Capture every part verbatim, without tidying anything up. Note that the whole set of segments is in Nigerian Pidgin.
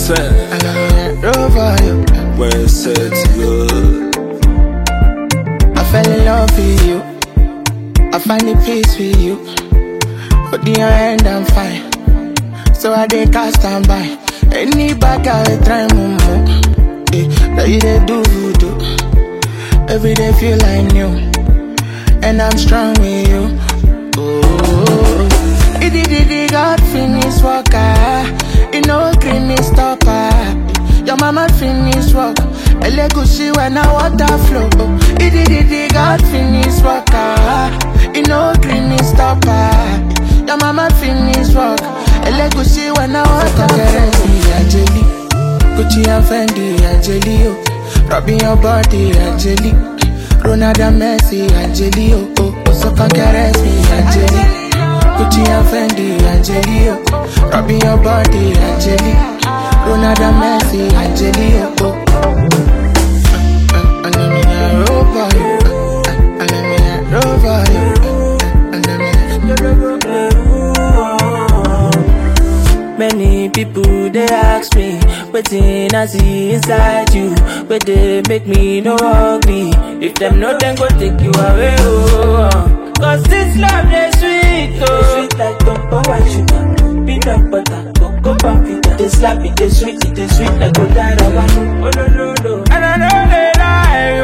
sent. I got over you. When it's said good. I fell in love with you. I find the peace with you. But in your hand I'm fine. So I dey cast and buy. Any bag I try mumu. Eh, that you dey do voodoo. Every day feel like new. And I'm strong with you. Oh, it did it, God finish work. Ah, it no green me stopper. Your mama finish work. A legacy when I water flow. It did it, God finish work. Ah, it no green me stopper. Your mama finish work. A legacy when I water flow. Angeli, Gucci and Fendi, Angeli, oh. Rubbing your body, Angeli. Ronaldo, Messi, Angeli, oh, oh, oh. So come caress me, Angeli. Gucci and Fendi, Angeli, oh. Rubbing your body, Angeli. Ronaldo, Messi, Angeli, oh, oh. And let me hear over you. And let me hear over you. And let me hear over you. Many people they ask me, waiting I see inside you, but they make me no ugly. If them know, then go take you away. Oh, cause this love they sweet, oh, sweet like cocoa and sugar, peanut butter, cocoa pampita. They slap it, they sweet it, they sweet like Godara. Oh no no no, and I know they lie.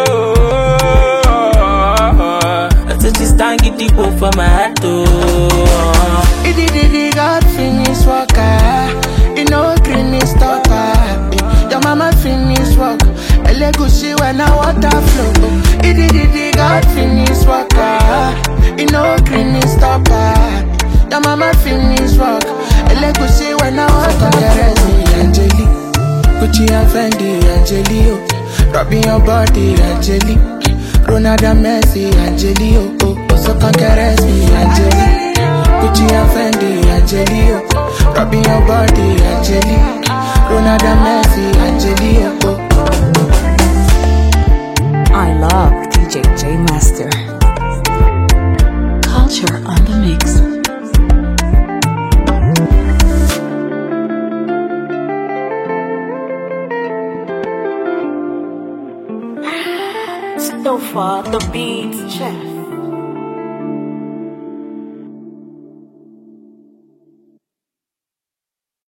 Oh, I said this time get deep for my heart. Oh. It did it, God finish work. Ah, it no green me stopper. Your mama finish work. A legacy when I water flow. It did it, God finish work. Ah, it no green me stopper. Your mama finish work. A legacy when I water flow. Angeli, Gucci and Fendi, Angeli, oh. Rubbing your body, Angeli. Ronaldo, Messi, Angeli, oh, oh, oh. So come caress me, Angeli. Gucci and Fendi, Angeli, oh. Rubbing your body, Angeli. Ronaldo, Messi, Angeli, oh, oh. I love D J J Master. Culture on the mix. So far the beats, chef.